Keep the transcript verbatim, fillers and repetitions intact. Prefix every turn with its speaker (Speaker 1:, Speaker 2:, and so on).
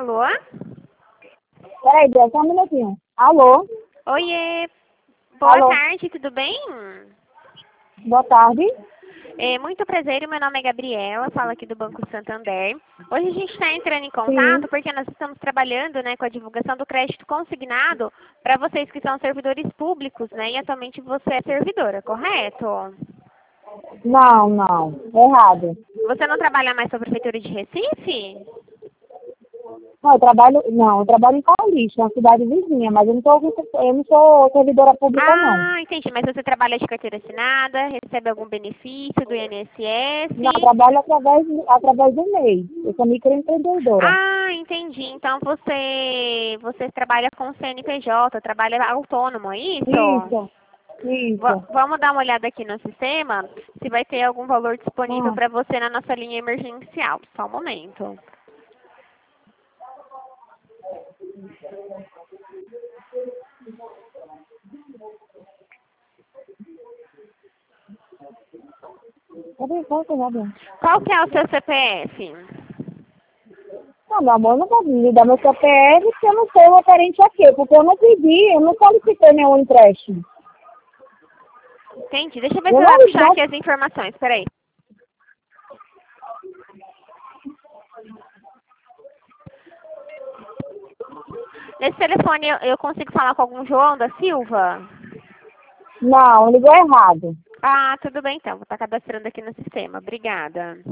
Speaker 1: Alô?
Speaker 2: Peraí, Deus, só um minutinho. Alô?
Speaker 1: Oiê. Boa
Speaker 2: Alô?
Speaker 1: tarde, tudo bem?
Speaker 2: Boa tarde.
Speaker 1: É, muito prazer, meu nome é Gabriela, falo aqui do Banco Santander. Hoje a gente está entrando em
Speaker 2: Sim.
Speaker 1: contato porque nós estamos trabalhando, né, com a divulgação do crédito consignado para vocês que são servidores públicos, né, e atualmente você é servidora, correto?
Speaker 2: Não, não. Errado.
Speaker 1: Você não trabalha mais para a Prefeitura de Recife?
Speaker 2: Não, eu trabalho, não, eu trabalho em Paulista, uma cidade vizinha, mas eu não sou, eu não sou servidora pública, não.
Speaker 1: Ah, entendi, mas você trabalha de carteira assinada, recebe algum benefício do I N S S?
Speaker 2: Não, eu trabalho através, através do M E I. Eu sou microempreendedora.
Speaker 1: Ah, entendi. Então você você trabalha com C N P J, trabalha autônomo, é isso?
Speaker 2: Isso,
Speaker 1: Va-
Speaker 2: isso.
Speaker 1: vamos dar uma olhada aqui no sistema, se vai ter algum valor disponível
Speaker 2: Ah,
Speaker 1: para você na nossa linha emergencial. Só um momento.
Speaker 2: cadê você, Gabriel?
Speaker 1: Qual que é o seu C P F?
Speaker 2: Não, meu amor, eu não posso me dar meu C P F porque eu não sou referente a quê? Porque eu não pedi, eu não solicitei nenhum empréstimo.
Speaker 1: Entendi. Deixa eu ver se
Speaker 2: Eu
Speaker 1: eu
Speaker 2: não,
Speaker 1: vou puxar
Speaker 2: não
Speaker 1: aqui as informações. Peraí. Nesse telefone eu, eu consigo falar com algum João da Silva?
Speaker 2: Não, ligou errado.
Speaker 1: Ah, tudo bem então. Vou estar cadastrando aqui no sistema. Obrigada.